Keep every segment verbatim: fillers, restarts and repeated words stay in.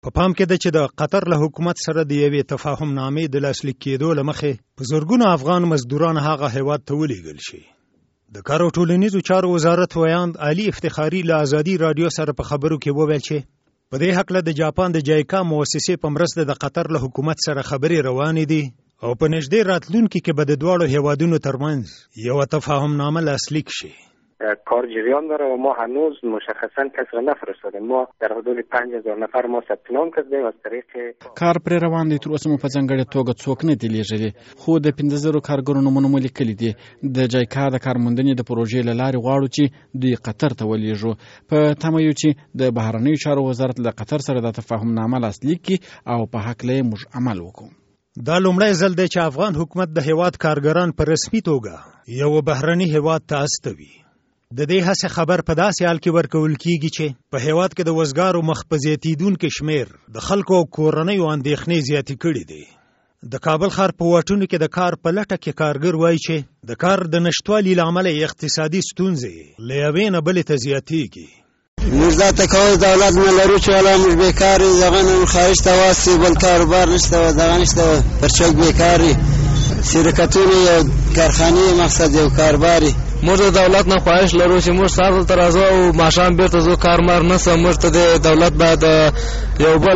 په پام کې ده چې د قطر له حکومت سره د یوې تفاهم نامې د لاسلیک کېدو له مخې په زرګونو افغان مزدوران هغه هیواد ته ولېږل شي. د کار او ټولنیزو چارو وزارت ویاند علي افتخاري له ازادي رادیو سره په خبرو کې وویل چې په دې هکله د جاپان د جایکا مؤسسې په مرسته د قطر له حکومت سره خبرې روانې دي او په نږدې راتلونکي کې به د دواړو هیوادونو ترمنځ یوه تفاهم نامه لاسلیک شي. کار جریان داره و ما هنوز مشخصا کسی را نفرستادیم. ما در حدود پنج هزار نفر ما ثبت نام کردیم از طریق کار پر روان دی. تر اوسه مو په ځانګړې توګه څوک نه دی لیږلي، خو د پنځه زره کارګرو نومونه مو لیکلي دي. د جایکا د کارموندنې د پروژې له لارې غواړو چې دوی قطر ته ولېږو. په تمه یو چې د بهرنیو چارو وزارت له قطر سره د تفاهم نامه لاسلیک کړي او په هکله یې موږ عمل وکړو. دا لومړی ځل دی چې افغان حکومت د هیواد کارګران په رسمي توګه یو بهرني هیواد ته استوي. د دې هڅې خبر په داسې حال کې ورکول کیږي چې په هیواد کې د وزګارو مخ په زیاتېدونکي شمېر د خلکو او کورنیو اندېښنې زیاتې کړې دي. د کابل ښار په واټونو کې د کار په لټه کې کارګر وایي چې د کار د نشتوالي له امله اقتصادي ستونزې له یوې نه بلې ته زیاتېږي. موږ دا تکاوز دولت نه لرو چې والا موږ بیکار یو، دغه نه خارج ته واسي بل کاروبار نشته و دغه نشته، پر چوک بیکاري شرکتونه یو کارخانې مقصد یو کارباري. موږ د دولت نه خواهش لرو چې موږ سهار ته راځو او ماښام بیرته ځو، کار مار نشته. موږ ته د دولت باید یو بل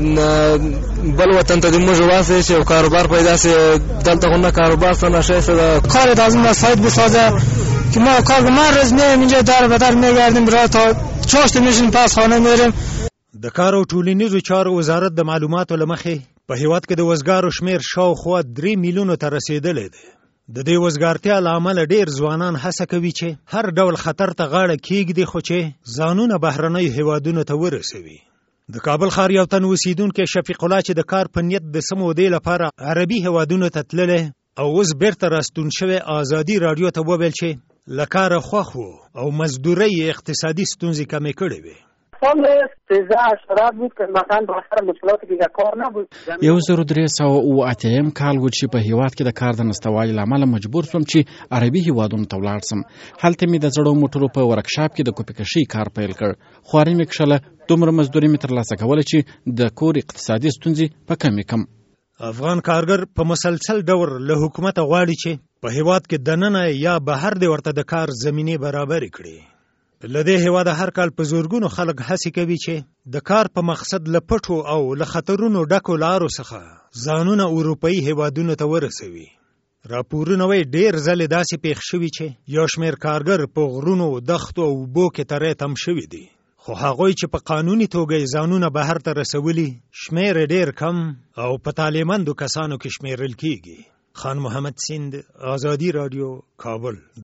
بل وطن ته موږ واسه چې یو کاروبار پیدا شي. دلته خو نه کاروبار څه نشه شده. کار لازم وسایل بسازه که ما کار ما روز میایم اینجا در بدر میگردیم برای تا چاشت میشیم پس خانه میریم. د کار او ټولنیزو چارو وزارت د معلوماتو له مخې په هیواد کې د وزګارو شمېر شاوخوا درې میلیونو ته رسېدلی دی. د دې وزګارتیا له امله ډېر ځوانان هڅه کوي چې هر ډول خطر ته غاړه کېږدي، خو چې ځانونه بهرنیو هیوادونو ته ورسوي. د کابل ښار یو تن اوسیدونکی شفیق الله چې د کار په نیت د څه مودې لپاره عربي هیوادونو ته تللی او اوس بیرته راستون شوی ازادي راډیو ته وویل چې له کاره خوښ و او مزدورۍ اقتصادي ستونزې کمې کړې وې. سال سیزده اشتراک بود که مثلا بالاخره مشکلاتی که کار نبود. یو زر درې سوه اوه اتیم کال و چې په هیواد کې د کار د نشتوالي له امله مجبور شوم چې عربي هیوادونو ته ولاړ شم. هلته مې د زړو موټرو په ورکشاپ کې د کوپې کشۍ کار پیل کړ. خواري مې کښله، دومره مزدوري مې ترلاسه کوله چې د کور اقتصادي ستونزې په کمې کم. افغان کارګر په مسلسل ډول له حکومته غواړي چې په هیواد کې دننه یا بهر دې ورته د کار زمینې برابرې کړي. له دې هیواده هر کال په زورګونو خلک هڅې کوي چې د کار په مقصد له پټو او له خطرونو ډکو لارو څخه ځانونه اروپایي هیوادونو ته ورسوي. راپورونه وایي ډېر ځلې داسې پېښ شوي چې یو شمېر کارګر په غرونو، دښتو او اوبو کې تری تم شوي دي، خو هغوی چې په قانوني توګه یې ځانونه بهر ته رسولي شمېر ډېر کم او په تعلیمندو کسانو کې شمېرل کېږي. خان محمد سیند، ازادي راډیو، کابل.